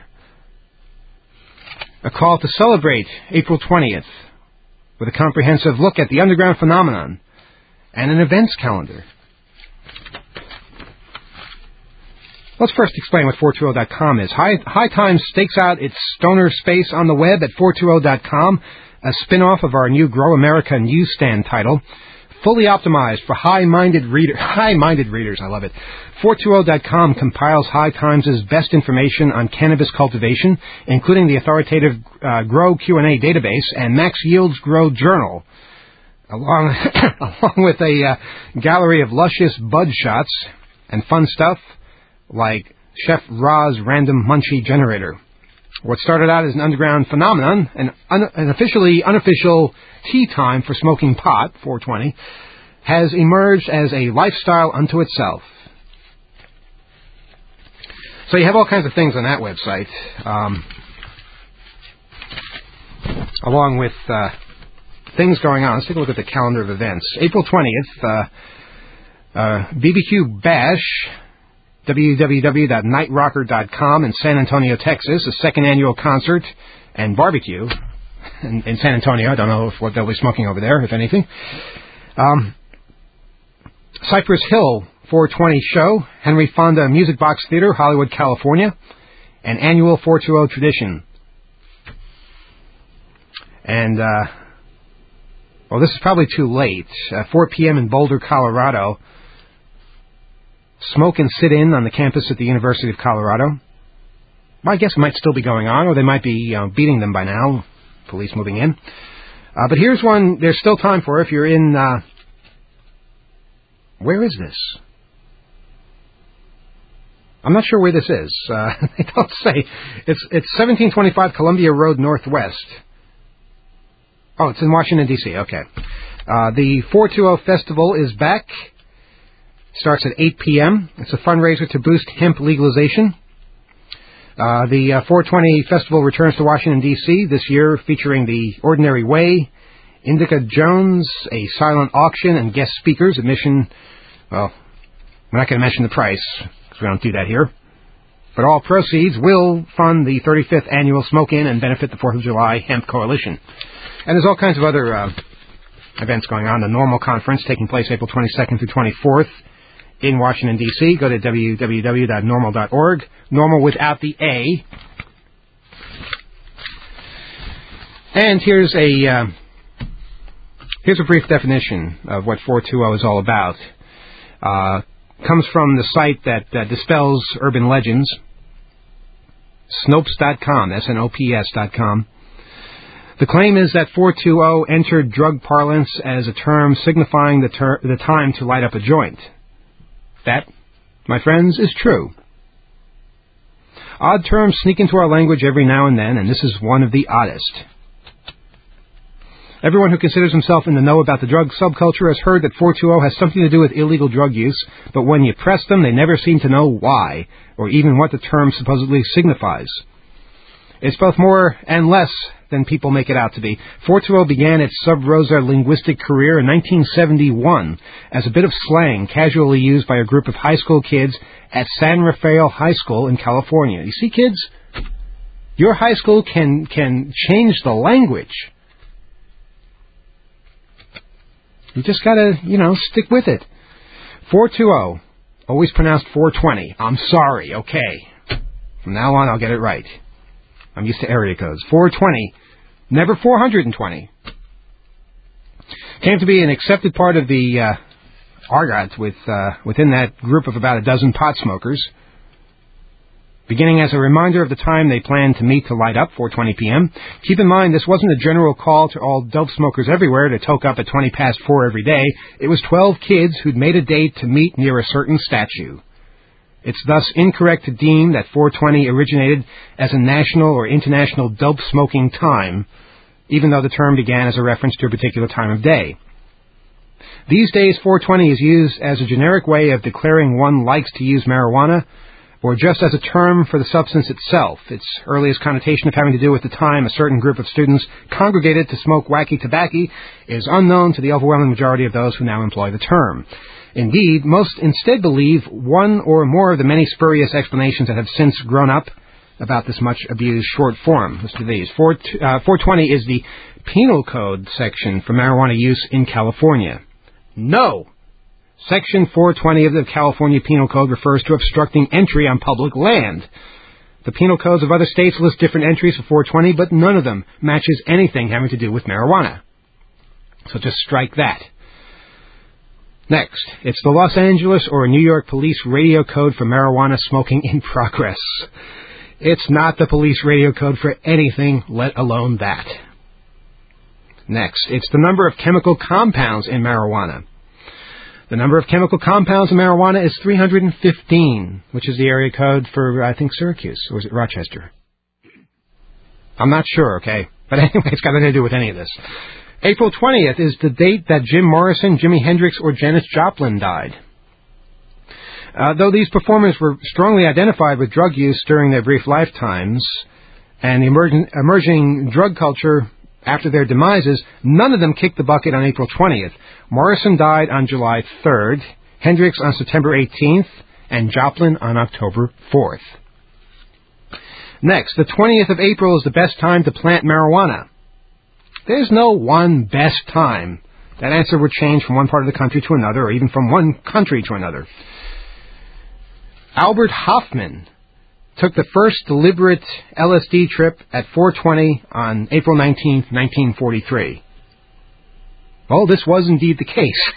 A call to celebrate April 20th with a comprehensive look at the underground phenomenon and an events calendar. Let's first explain what 420.com is. High Times stakes out its stoner space on the web at 420.com, a spin-off of our new Grow America newsstand title, fully optimized for high-minded readers. I love it. 420.com compiles High Times' best information on cannabis cultivation, including the authoritative Grow Q&A database and Max Yield's Grow Journal, along with a gallery of luscious bud shots and fun stuff like Chef Ra's Random Munchie Generator. What started out as an underground phenomenon, an officially unofficial tea time for smoking pot, 420, has emerged as a lifestyle unto itself. So you have all kinds of things on that website, along with things going on. Let's take a look at the calendar of events. April 20th, BBQ Bash, www.nightrocker.com in San Antonio, Texas, a second annual concert and barbecue in San Antonio. I don't know what they'll be smoking over there, if anything. Cypress Hill 420 show, Henry Fonda Music Box Theater, Hollywood, California, an annual 420 tradition. And, well, this is probably too late. 4 p.m. in Boulder, Colorado. Smoke and sit-in on the campus at the University of Colorado. Well, I guess it might still be going on, or they might be beating them by now. Police moving in. But here's one there's still time for if you're in... where is this? I'm not sure where this is. They don't say. It's 1725 Columbia Road Northwest. Oh, it's in Washington, D.C. Okay. The 420 Festival is back. Starts at 8 p.m. It's a fundraiser to boost hemp legalization. The 420 Festival returns to Washington, D.C. this year, featuring The Ordinary Way, Indica Jones, a silent auction, and guest speakers. Admission, well, we're not going to mention the price, because we don't do that here. But all proceeds will fund the 35th Annual Smoke-In and benefit the 4th of July Hemp Coalition. And there's all kinds of other events going on. The Normal Conference taking place April 22nd through 24th in Washington, D.C. Go to www.normal.org. Normal without the A. And here's a brief definition of what 420 is all about. Comes from the site that dispels urban legends, Snopes.com, SNOPS.com. The claim is that 420 entered drug parlance as a term signifying the time to light up a joint. That, my friends, is true. Odd terms sneak into our language every now and then, and this is one of the oddest. Everyone who considers himself in the know about the drug subculture has heard that 420 has something to do with illegal drug use, but when you press them, they never seem to know why, or even what the term supposedly signifies. It's both more and less than people make it out to be. 420 began its sub rosa linguistic career in 1971 as a bit of slang casually used by a group of high school kids at San Rafael High School in California. You see, kids, your high school can change the language. You just gotta, stick with it. 420, always pronounced 420. I'm sorry, okay. From now on, I'll get it right. I'm used to area codes. 420, never 420. Came to be an accepted part of the argot within that group of about a dozen pot smokers. Beginning as a reminder of the time they planned to meet to light up, 4:20 p.m. Keep in mind, this wasn't a general call to all dope smokers everywhere to toke up at 20 past 4 every day. It was 12 kids who'd made a date to meet near a certain statue. It's thus incorrect to deem that 420 originated as a national or international dope smoking time, even though the term began as a reference to a particular time of day. These days, 420 is used as a generic way of declaring one likes to use marijuana, or just as a term for the substance itself. Its earliest connotation of having to do with the time a certain group of students congregated to smoke wacky tobacco is unknown to the overwhelming majority of those who now employ the term. Indeed, most instead believe one or more of the many spurious explanations that have since grown up about this much abused short form. Listen to these. 420 is the penal code section for marijuana use in California. No! Section 420 of the California Penal Code refers to obstructing entry on public land. The penal codes of other states list different entries for 420, but none of them matches anything having to do with marijuana. So just strike that. Next, it's the Los Angeles or New York Police Radio Code for marijuana smoking in progress. It's not the police radio code for anything, let alone that. Next, it's the number of chemical compounds in marijuana. The number of chemical compounds in marijuana is 315, which is the area code for, I think, Syracuse, or is it Rochester? I'm not sure, okay? But anyway, it's got nothing to do with any of this. April 20th is the date that Jim Morrison, Jimi Hendrix, or Janis Joplin died. Though these performers were strongly identified with drug use during their brief lifetimes, and the emerging drug culture after their demises, none of them kicked the bucket on April 20th. Morrison died on July 3rd, Hendrix on September 18th, and Joplin on October 4th. Next, the 20th of April is the best time to plant marijuana. There's no one best time. That answer would change from one part of the country to another, or even from one country to another. Albert Hoffman took the first deliberate LSD trip at 420 on April 19, 1943. Well, this was indeed the case.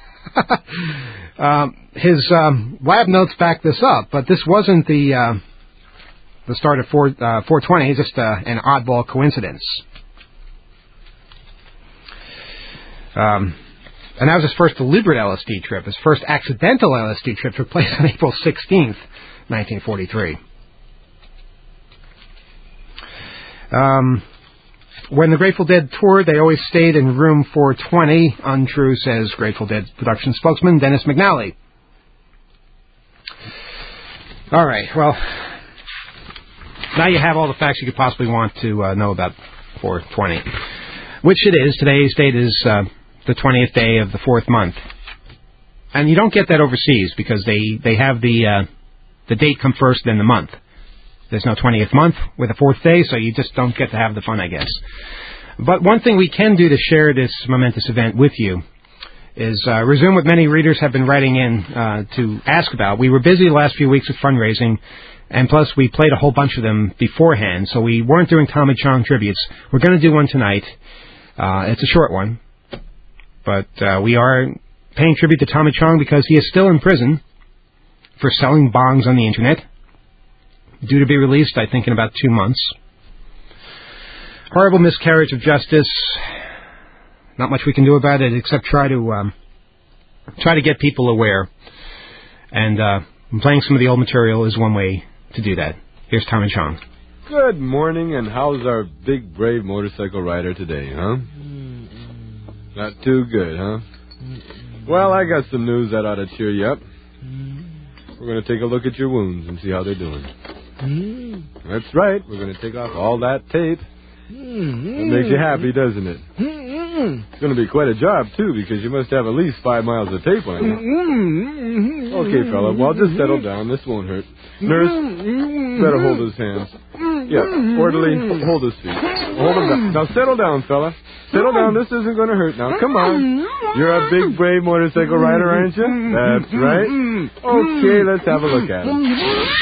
His lab notes back this up, but this wasn't the start of 420. It's just an oddball coincidence. And that was his first deliberate LSD trip. His first accidental LSD trip took place on April 16th, 1943. When the Grateful Dead toured, they always stayed in room 420, untrue, says Grateful Dead production spokesman Dennis McNally. All right, well, now you have all the facts you could possibly want to know about 420, which it is. Today's date is the 20th day of the 4th month. And you don't get that overseas because they have the date come first, then the month. There's no 20th month with a 4th day, so you just don't get to have the fun, I guess. But one thing we can do to share this momentous event with you is resume what many readers have been writing in to ask about. We were busy the last few weeks with fundraising, and plus we played a whole bunch of them beforehand, so we weren't doing Tommy Chong tributes. We're going to do one tonight. It's a short one, but we are paying tribute to Tommy Chong because he is still in prison for selling bongs on the Internet. Due to be released, I think, in about 2 months. Horrible miscarriage of justice. Not much we can do about it except try to get people aware. And playing some of the old material is one way to do that. Here's Tommy Chong. Good morning, and how's our big, brave motorcycle rider today, huh? Not too good, huh? Well, I got some news that ought to cheer you up. We're going to take a look at your wounds and see how they're doing. That's right. We're going to take off all that tape. That makes you happy, doesn't it? It's going to be quite a job, too, because you must have at least 5 miles of tape on you. Okay, fella. Well, just settle down. This won't hurt. Nurse, better hold his hands. Yeah, orderly, hold his feet. Hold him down. Now, settle down, fella. Settle down. This isn't going to hurt now. Come on. You're a big, brave motorcycle rider, aren't you? That's right. Okay, let's have a look at him.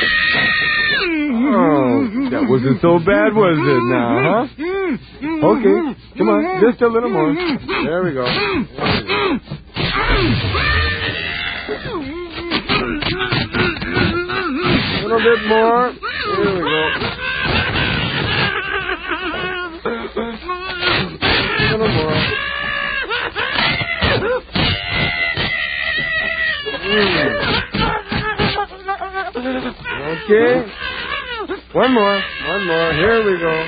Oh, that wasn't so bad, was it now, huh? Okay, come on, just a little more. There we go. A little bit more. There we go. A little more. Okay. One more. Here we go.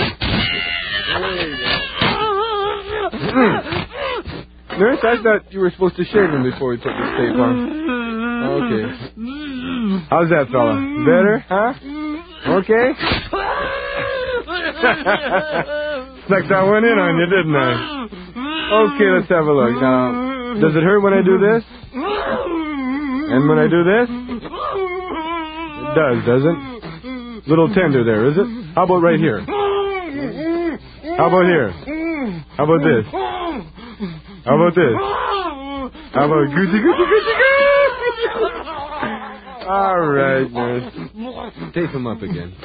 Nurse, I thought you were supposed to shave him before we put this tape on. Okay. How's that, fella? Better, huh? Okay. Snuck that one in on you, didn't I? Okay, let's have a look. Now, does it hurt when I do this? And when I do this? It does, doesn't it? Little tender there, is it? How about right here? How about here? How about this? How about this? How about Gucci? All right, nurse. Tape him up again.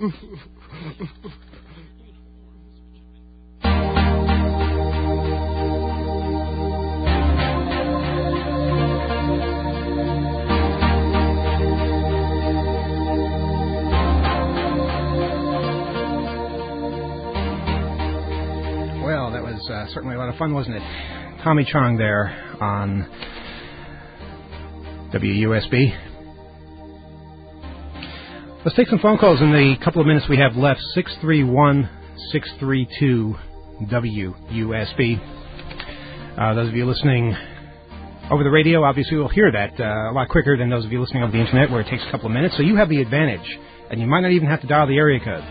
Well, that was certainly a lot of fun, wasn't it? Tommy Chong there on WUSB. Let's take some phone calls in the couple of minutes we have left. 631-632-WUSB. Those of you listening over the radio, obviously, will hear that a lot quicker than those of you listening over the Internet, where it takes a couple of minutes. So you have the advantage, and you might not even have to dial the area code.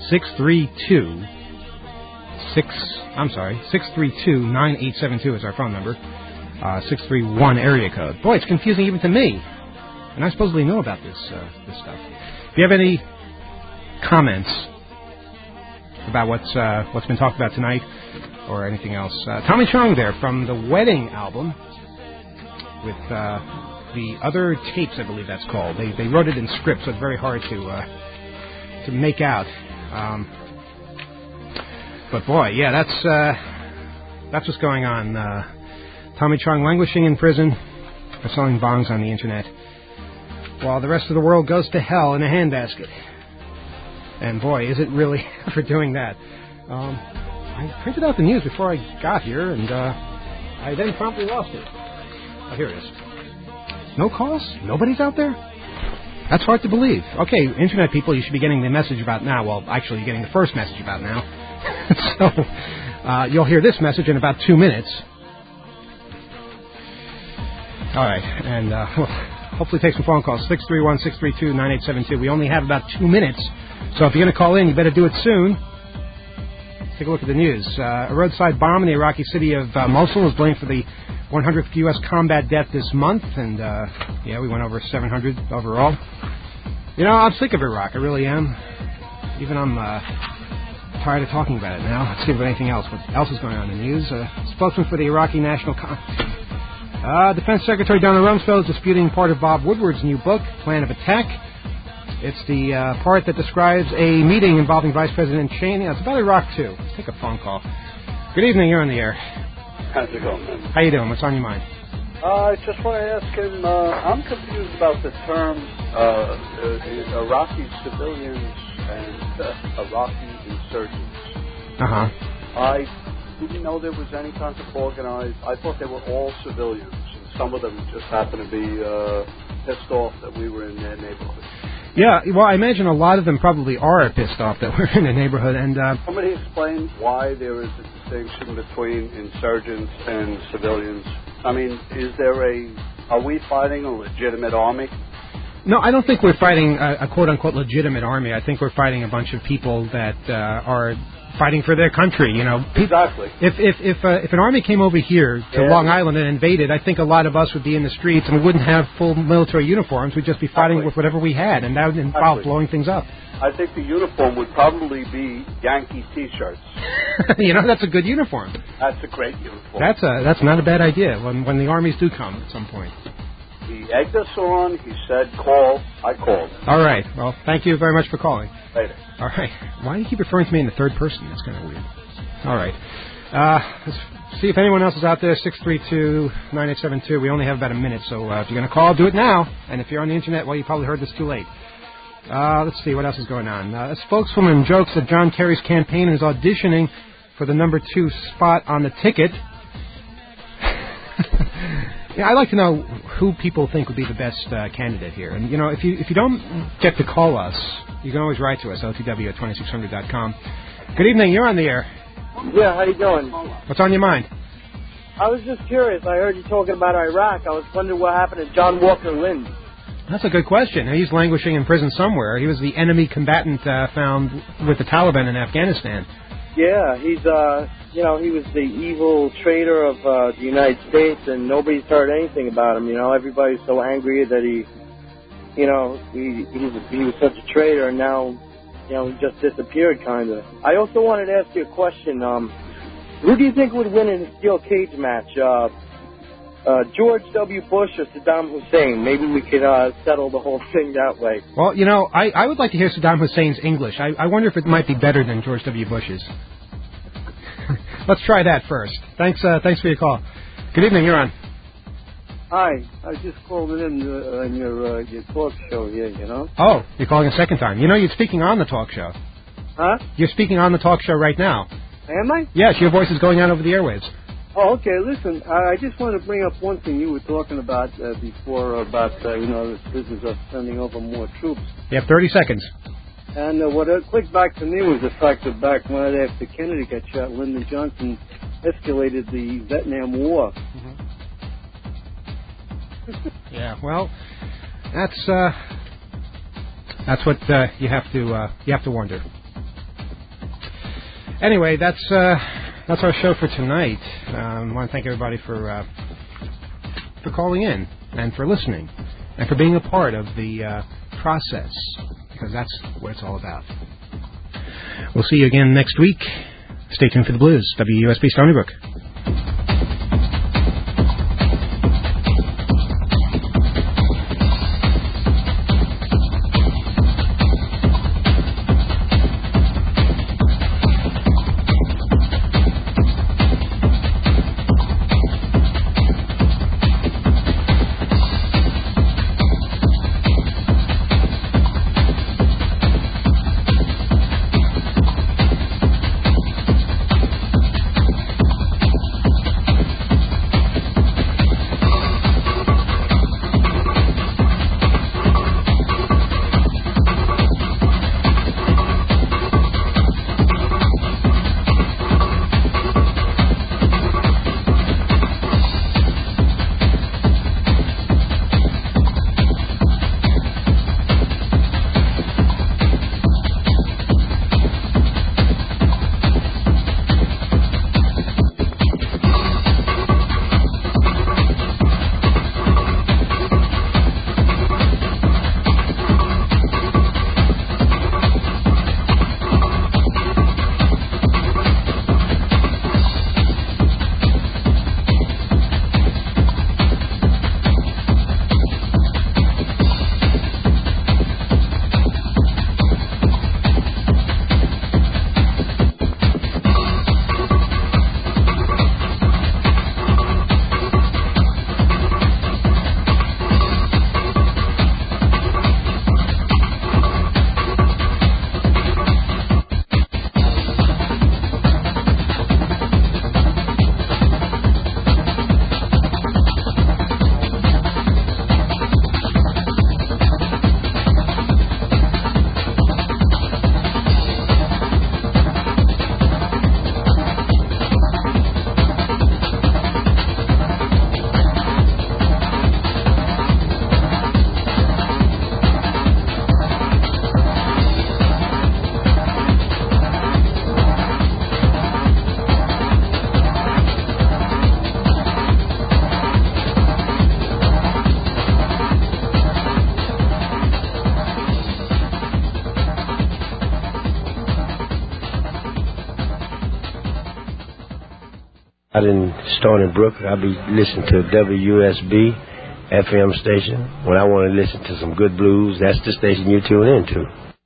632-9872 is our phone number. 631 area code. Boy, it's confusing even to me. And I supposedly know about this stuff. If you have any comments about what's been talked about tonight or anything else, Tommy Chong there from the Wedding album with the Other Tapes, I believe that's called. They wrote it in script, so it's very hard to make out. But boy, yeah, that's what's going on. Tommy Chong languishing in prison for selling bongs on the Internet, while the rest of the world goes to hell in a handbasket. And boy, is it really for doing that. I printed out the news before I got here, and I then promptly lost it. Oh, here it is. No calls? Nobody's out there? That's hard to believe. Okay, Internet people, you should be getting the message about now. Well, actually, you're getting the first message about now. So, you'll hear this message in about 2 minutes. All right, and we'll hopefully take some phone calls. 631-632-9872. We only have about 2 minutes, so if you're going to call in, you better do it soon. Take a look at the news. A roadside bomb in the Iraqi city of Mosul is blamed for the 100th U.S. combat death this month, and we went over 700 overall. You know, I'm sick of Iraq. I really am. Even I'm tired of talking about it now. Let's see if anything else. What else is going on in the news? Spokesman for the Iraqi National Defense Secretary Donald Rumsfeld is disputing part of Bob Woodward's new book, Plan of Attack. It's the part that describes a meeting involving Vice President Cheney. It's about Iraq, too. Let's take a phone call. Good evening. You're on the air. How's it going, man? How you doing? What's on your mind? I just want to ask him, I'm confused about the term Iraqi civilians and Iraqi insurgents. Uh-huh. I didn't know there was any kind of organized. I thought they were all civilians, and some of them just happened to be pissed off that we were in their neighborhood. Yeah, well, I imagine a lot of them probably are pissed off that we're in the neighborhood. And somebody explain why there is a distinction between insurgents and civilians. I mean, are we fighting a legitimate army? No, I don't think we're fighting a quote-unquote legitimate army. I think we're fighting a bunch of people that are fighting for their country, you know. Exactly. If an army came over here to Long Island and invaded, I think a lot of us would be in the streets and we wouldn't have full military uniforms. We'd just be fighting with whatever we had, and that would involve blowing things up. I think the uniform would probably be Yankee T-shirts. You know, that's a good uniform. That's a great uniform. That's not a bad idea when the armies do come at some point. He egged us on. He said, call. I called. All right. Well, thank you very much for calling. Later. All right. Why do you keep referring to me in the third person? That's kind of weird. All right. Let's see if anyone else is out there. 632-9872. We only have about a minute, so if you're going to call, do it now. And if you're on the Internet, well, you probably heard this too late. Let's see what else is going on. A spokeswoman jokes that John Kerry's campaign is auditioning for the number 2 spot on the ticket. I'd like to know who people think would be the best candidate here. And, if you don't get to call us, you can always write to us, LTW at 2600.com. Good evening. You're on the air. Yeah, how you doing? What's on your mind? I was just curious. I heard you talking about Iraq. I was wondering what happened to John Walker Lindh. That's a good question. He's languishing in prison somewhere. He was the enemy combatant found with the Taliban in Afghanistan. Yeah, he's, he was the evil traitor of the United States, and nobody's heard anything about him. Everybody's so angry that he was such a traitor, and now, he just disappeared, kind of. I also wanted to ask you a question. Who do you think would win in a steel cage match? George W. Bush or Saddam Hussein? Maybe we could settle the whole thing that way. Well, I would like to hear Saddam Hussein's English. I wonder if it might be better than George W. Bush's. Let's try that first. Thanks for your call. Good evening. You're on. Hi. I just called in on your talk show here, Oh, you're calling a second time. You're speaking on the talk show. Huh? You're speaking on the talk show right now. Am I? Yes, your voice is going out over the airwaves. Oh, okay. Listen, I just want to bring up one thing you were talking about before about, this business of sending over more troops. You have 30 seconds. And what clicked back to me was the fact that back right after Kennedy got shot, Lyndon Johnson escalated the Vietnam War. Mm-hmm. Yeah, well, that's what you have to wonder. Anyway, that's our show for tonight. I want to thank everybody for calling in and for listening and for being a part of the process, because that's what it's all about. We'll see you again next week. Stay tuned for the blues. WUSB Stony Brook. Out in Stony Brook, I'll be listening to WUSB FM station. When I want to listen to some good blues, that's the station you tune into.